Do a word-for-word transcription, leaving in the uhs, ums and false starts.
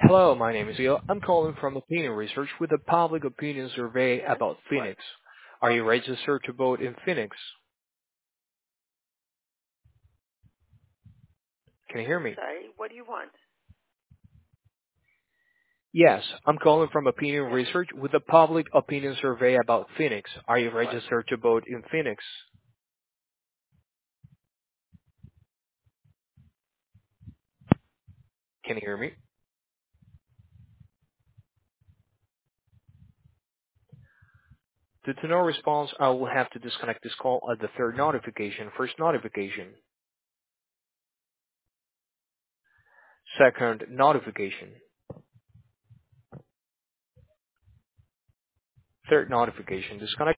Hello, my name is Leo. I'm calling from Opinion Research with a public opinion survey about Phoenix. Are you registered to vote in Phoenix? Can you hear me? Sorry, what do you want? Yes, I'm calling from Opinion Yes. Research with a public opinion survey about Phoenix. Are you What? registered to vote in Phoenix? Can you hear me? Due to no response, I will have to disconnect this call at the third notification. First notification. Second notification. Third notification. Disconnect.